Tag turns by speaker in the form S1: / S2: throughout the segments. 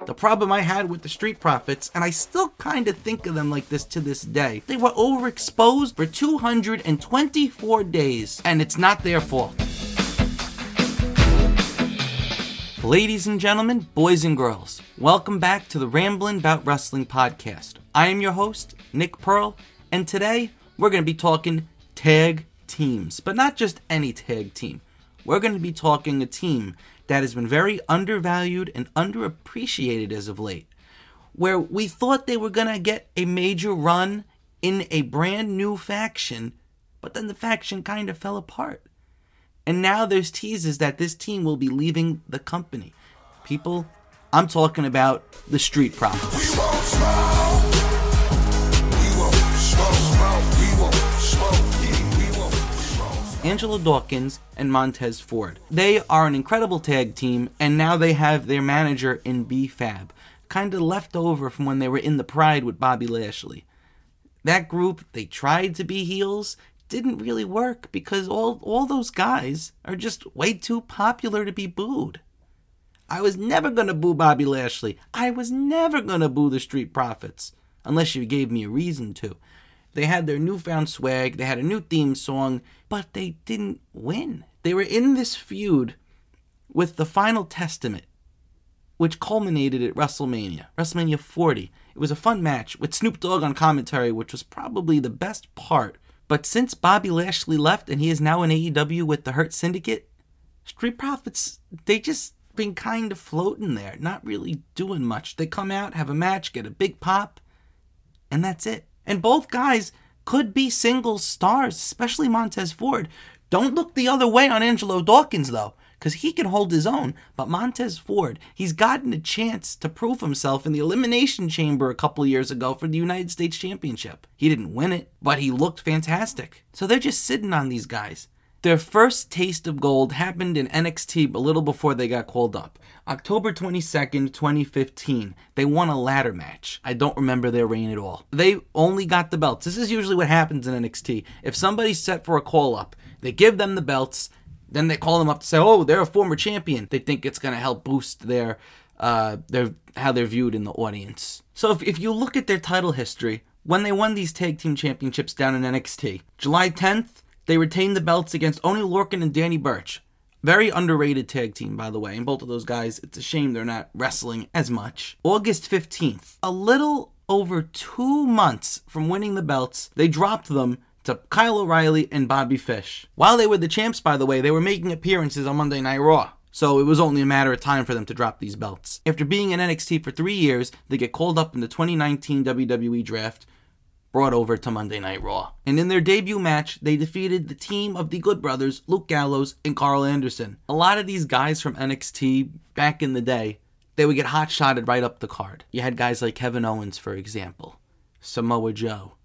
S1: The problem I had with the Street Profits, and I still kind of think of them like this to this day, they were overexposed for 224 days, and it's not their fault. Ladies and gentlemen, boys and girls, welcome back to the Ramblin' 'Bout Wrestling podcast. I am your host, Nick Pearl, and today we're going to be talking tag teams, but not just any tag team. We're going to be talking a team that has been very undervalued and underappreciated as of late, where we thought they were going to get a major run in a brand new faction, but then the faction kind of fell apart. And now there's teases that this team will be leaving the company. People, I'm talking about the Street Profits. Angelo Dawkins and Montez Ford. They are an incredible tag team, and now they have their manager in B-Fab, kind of left over from when they were in the Pride with Bobby Lashley. That group, they tried to be heels, didn't really work because all those guys are just way too popular to be booed. I was never going to boo Bobby Lashley. I was never going to boo the Street Profits, unless you gave me a reason to. They had their newfound swag, they had a new theme song, but they didn't win. They were in this feud with the Final Testament, which culminated at WrestleMania 40. It was a fun match with Snoop Dogg on commentary, which was probably the best part. But since Bobby Lashley left and he is now in AEW with the Hurt Syndicate, Street Profits, they just been kind of floating there, not really doing much. They come out, have a match, get a big pop, and that's it. And both guys could be singles stars, especially Montez Ford. Don't look the other way on Angelo Dawkins, though, because he can hold his own. But Montez Ford, he's gotten a chance to prove himself in the Elimination Chamber a couple years ago for the United States Championship. He didn't win it, but he looked fantastic. So they're just sitting on these guys. Their first taste of gold happened in NXT a little before they got called up. October 22nd, 2015, they won a ladder match. I don't remember their reign at all. They only got the belts. This is usually what happens in NXT. If somebody's set for a call-up, they give them the belts, then they call them up to say, oh, they're a former champion. They think it's going to help boost their how they're viewed in the audience. So if you look at their title history, when they won these tag team championships down in NXT, July 10th, they retained the belts against Oney Lorcan and Danny Burch. Very underrated tag team, by the way. And both of those guys, it's a shame they're not wrestling as much. August 15th, a little over 2 months from winning the belts, they dropped them to Kyle O'Reilly and Bobby Fish. While they were the champs, by the way, they were making appearances on Monday Night Raw. So it was only a matter of time for them to drop these belts. After being in NXT for 3 years, they get called up in the 2019 WWE Draft, brought over to Monday Night Raw. And in their debut match, they defeated the team of the Good Brothers, Luke Gallows and Carl Anderson. A lot of these guys from NXT back in the day, they would get hot-shotted right up the card. You had guys like Kevin Owens, for example, Samoa Joe.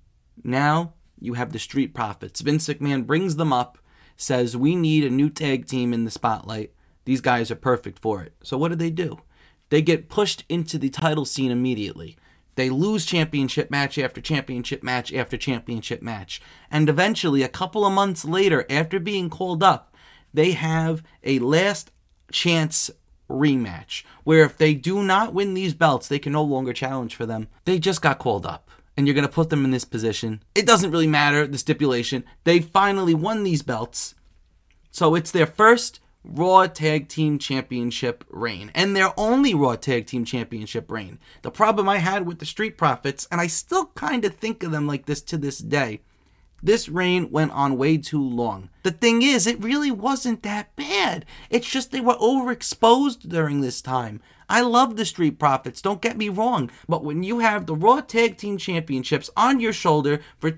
S1: Now, you have the Street Profits. Vince McMahon brings them up, says, we need a new tag team in the spotlight. These guys are perfect for it. So what do? They get pushed into the title scene immediately. They lose championship match after championship match after championship match. And eventually, a couple of months later, after being called up, they have a last chance rematch, where if they do not win these belts, they can no longer challenge for them. They just got called up, and you're going to put them in this position. It doesn't really matter, the stipulation. They finally won these belts. So it's their first Raw Tag Team Championship reign, and their only Raw Tag Team Championship reign. The problem I had with the Street Profits, and I still kind of think of them like this to this day, this reign went on way too long. The thing is, it really wasn't that bad. It's just they were overexposed during this time. I love the Street Profits, don't get me wrong, but when you have the Raw Tag Team Championships on your shoulder for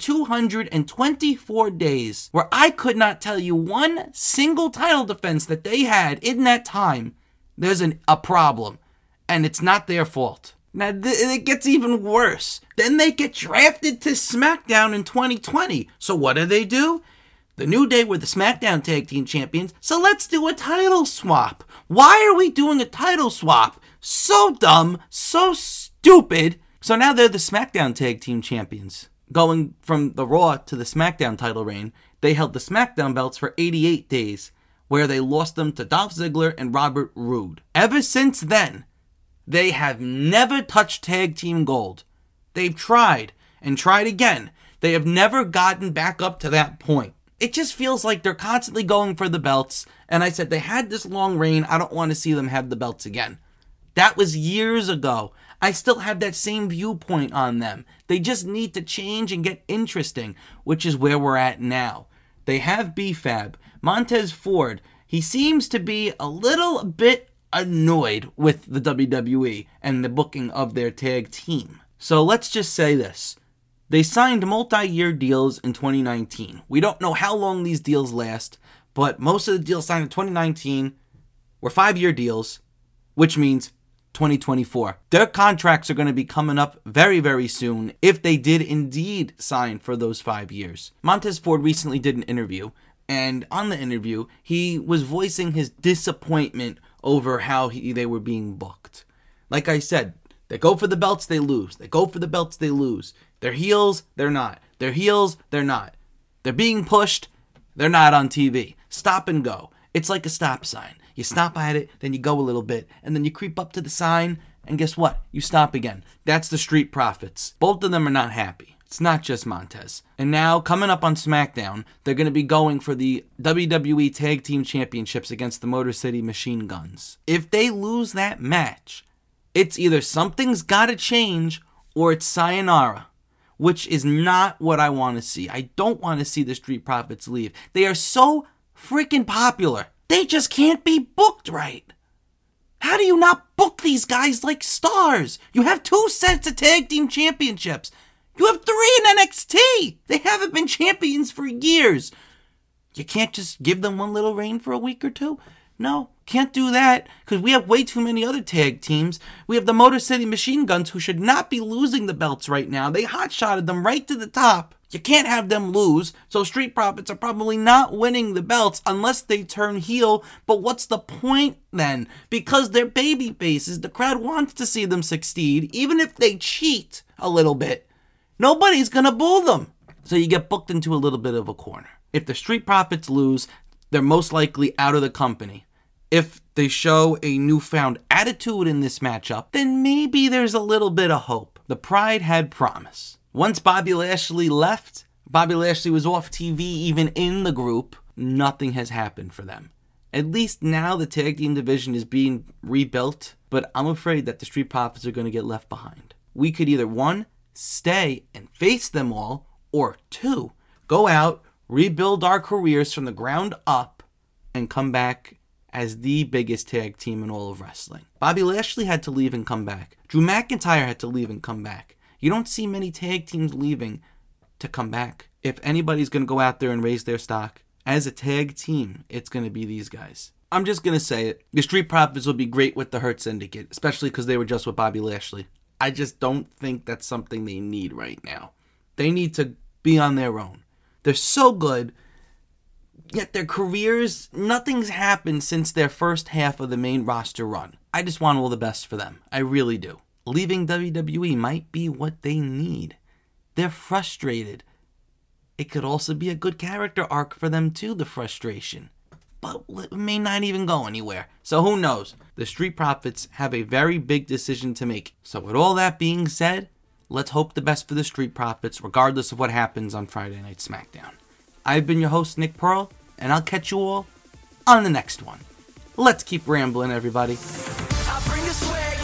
S1: 224 days, where I could not tell you one single title defense that they had in that time, there's a problem, and it's not their fault. Now, it gets even worse. Then they get drafted to SmackDown in 2020. So what do? The New Day were the SmackDown Tag Team Champions, so let's do a title swap. Why are we doing a title swap? So dumb, so stupid. So now they're the SmackDown Tag Team Champions. Going from the Raw to the SmackDown title reign, they held the SmackDown belts for 88 days, where they lost them to Dolph Ziggler and Robert Roode. Ever since then, They have never touched tag team gold. They've tried and tried again. They have never gotten back up to that point. It just feels like they're constantly going for the belts. And I said, they had this long reign. I don't want to see them have the belts again. That was years ago. I still have that same viewpoint on them. They just need to change and get interesting, which is where we're at now. They have B-Fab. Montez Ford, he seems to be a little bit annoyed with the WWE and the booking of their tag team. So let's just say this. They signed multi-year deals in 2019. We don't know how long these deals last, but most of the deals signed in 2019 were 5-year deals, which means 2024. Their contracts are going to be coming up very, very soon if they did indeed sign for those 5 years. Montez Ford recently did an interview, and on the interview, he was voicing his disappointment over how they were being booked. Like I said, they go for the belts, they lose. They go for the belts, they lose. They're heels, they're not. They're heels, they're not. They're being pushed, they're not on TV. Stop and go. It's like a stop sign. You stop at it, then you go a little bit, and then you creep up to the sign, and guess what? You stop again. That's the Street Profits. Both of them are not happy. It's not just Montez. And now, coming up on SmackDown, they're going to be going for the WWE Tag Team Championships against the Motor City Machine Guns. If they lose that match, it's either something's got to change or it's sayonara, which is not what I want to see. I don't want to see the Street Profits leave. They are so freaking popular. They just can't be booked right. How do you not book these guys like stars? You have 2 sets of tag team championships. You have 3 in NXT. They haven't been champions for years. You can't just give them one little reign for a week or 2? No, can't do that because we have way too many other tag teams. We have the Motor City Machine Guns who should not be losing the belts right now. They hot-shotted them right to the top. You can't have them lose, so Street Profits are probably not winning the belts unless they turn heel. But what's the point then? Because they're baby faces, the crowd wants to see them succeed, even if they cheat a little bit. Nobody's gonna boo them. So you get booked into a little bit of a corner. If the Street Profits lose, they're most likely out of the company. If they show a newfound attitude in this matchup, then maybe there's a little bit of hope. The Pride had promise. Once Bobby Lashley left, Bobby Lashley was off TV even in the group, nothing has happened for them. At least now the tag team division is being rebuilt, but I'm afraid that the Street Profits are going to get left behind. We could either 1, stay and face them all, or 2, go out, rebuild our careers from the ground up, and come back as the biggest tag team in all of wrestling. Bobby Lashley had to leave and come back. Drew McIntyre had to leave and come back. You don't see many tag teams leaving to come back. If anybody's going to go out there and raise their stock as a tag team, it's going to be these guys. I'm just going to say it. The Street Profits will be great with the Hurt Syndicate, especially because they were just with Bobby Lashley. I just don't think that's something they need right now. They need to be on their own. They're so good, yet their careers, nothing's happened since their first half of the main roster run. I just want all the best for them. I really do. Leaving WWE might be what they need. They're frustrated. It could also be a good character arc for them too, the frustration. But it may not even go anywhere. So who knows? The Street Profits have a very big decision to make. So with all that being said, let's hope the best for the Street Profits, regardless of what happens on Friday Night SmackDown. I've been your host, Nick Pearl, and I'll catch you all on the next one. Let's keep rambling, everybody.
S2: I bring the swag.